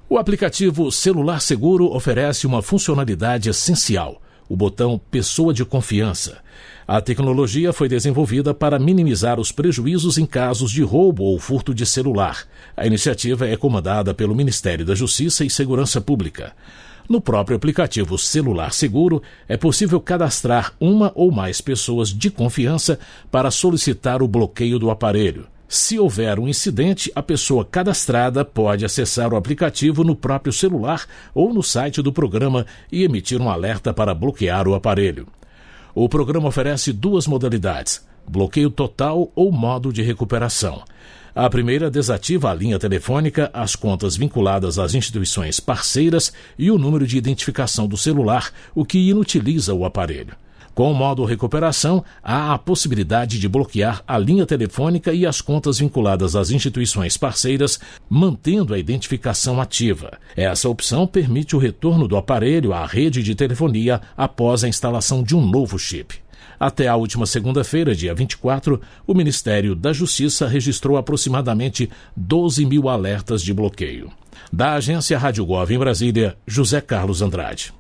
O aplicativo Celular Seguro oferece uma funcionalidade essencial, o botão Pessoa de Confiança. A tecnologia foi desenvolvida para minimizar os prejuízos em casos de roubo ou furto de celular. A iniciativa é comandada pelo Ministério da Justiça e Segurança Pública. No próprio aplicativo Celular Seguro, é possível cadastrar uma ou mais pessoas de confiança para solicitar o bloqueio do aparelho. Se houver um incidente, a pessoa cadastrada pode acessar o aplicativo no próprio celular ou no site do programa e emitir um alerta para bloquear o aparelho. O programa oferece duas modalidades: bloqueio total ou modo de recuperação. A primeira desativa a linha telefônica, as contas vinculadas às instituições parceiras e o número de identificação do celular, o que inutiliza o aparelho. Com o modo recuperação, há a possibilidade de bloquear a linha telefônica e as contas vinculadas às instituições parceiras, mantendo a identificação ativa. Essa opção permite o retorno do aparelho à rede de telefonia após a instalação de um novo chip. Até a última segunda-feira, dia 24, o Ministério da Justiça registrou aproximadamente 12 mil alertas de bloqueio. Da agência Rádio Gov em Brasília, José Carlos Andrade.